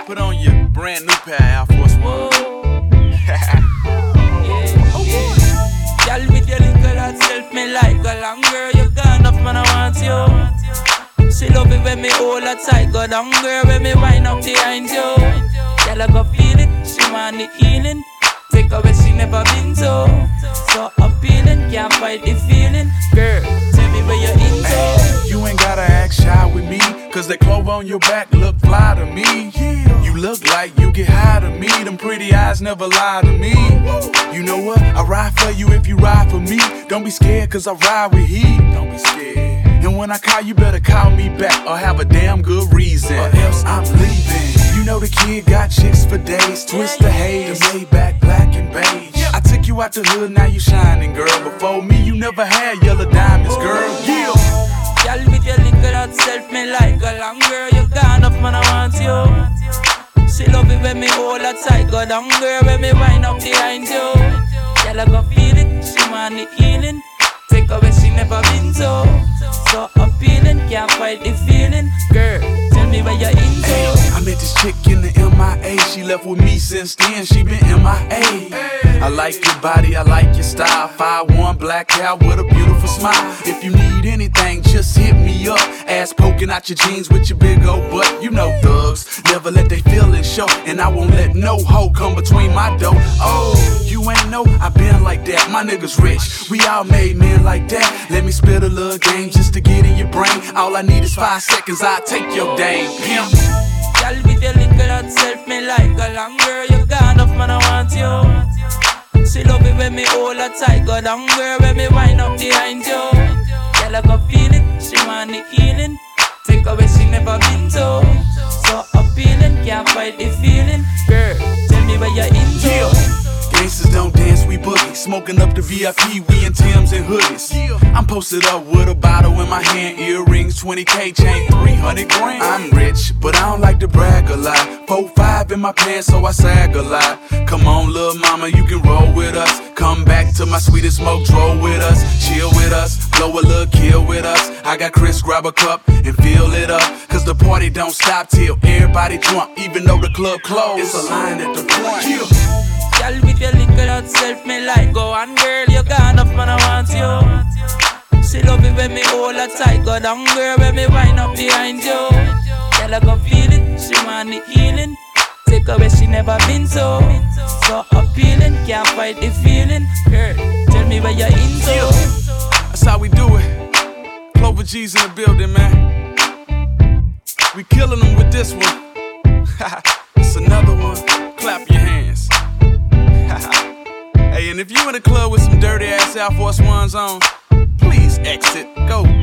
Put on your brand new pair of Air Force One. Girl with your little hot self, me like a long girl. You gone enough, man, I want you. She love it when me hold her tight. Go down, girl, when me wind up behind you. Girl, I go feel it, she want the healing. Take her where she never been to. So appealing, can't fight the feeling. Girl, tell me where you're into. Hey, you ain't gotta act shy with me, cause that clove on your back look fly to me. You look like you get high to me. Them pretty eyes never lie to me. You know what? I ride for you if you ride for me. Don't be scared cause I ride with heat. Don't be scared. And when I call you better call me back, or have a damn good reason, or else I'm leaving. You know the kid got chicks for days. Twist the haze, the Maybach black and beige. I took you out the hood, now you shining, girl. Before me you never had yellow diamonds, girl. Yeah. Girl with your little hot self, me like a long girl. You gone enough, man, I want you. She love it when me hold her tight. Go down, girl, when me wind up behind you. Girl, I go feel it, she want the healing. Take her where she never been to. So appealing, can't fight the feeling. Girl, tell me where you're into. Hey, I met this chick in the MIA. She left with me since then, she been MIA. I like your body, I like your style. 5'1" black hair with a beautiful smile. If you need anything, just hit me up. Ass poking out your jeans with your big old butt. You know thugs never let they feelings show, and I won't let no hoe come between my dough. Oh, you ain't know I been like that. My niggas rich, we all made men like that. Let me spit a little game just to get in your brain. All I need is 5 seconds, I'll take your dame. Pimp. Girl with your little hot self, me like a long girl. You gone enough, man, I want you. She love it when me hold her tight. Go down, girl, when me wind up behind you. Girl, I go feel it, she want the healing. Take her where she never been to. So appealing, can't fight the feeling. Girl, tell me where you're into. Yeah. Gangsters don't dance, we boogie. Smoking up the VIP, we in Timbs and hoodies. I'm posted up with a bottle in my hand, earrings, 20K chain, 300 grand. I'm rich, but I don't like to brag a lot. 4-5 in my pants, so I sag a lot. Come on, little mama, you can roll with us. Come back to my sweetest smoke, roll with us. Chill with us, blow a little kill with us. I got Chris, grab a cup and fill it up. Cause the party don't stop till everybody drunk. Even though the club closed, it's a line at the front. Girl with your little hot self, me like go on, girl, you gone enough, man, I want you. She love it when me hold her tight. Go down, girl, when me wind up behind you. Girl, I go feel it, she want the healing. Take her where she never been to. So appealing, can't fight the feeling. Girl, tell me where you're into. That's how we do it. Clover G's in the building, man. We killing them with this one. It's another one. Clap your hands. Hey, and if you in the club with some dirty ass Air Force Ones on, please exit. Go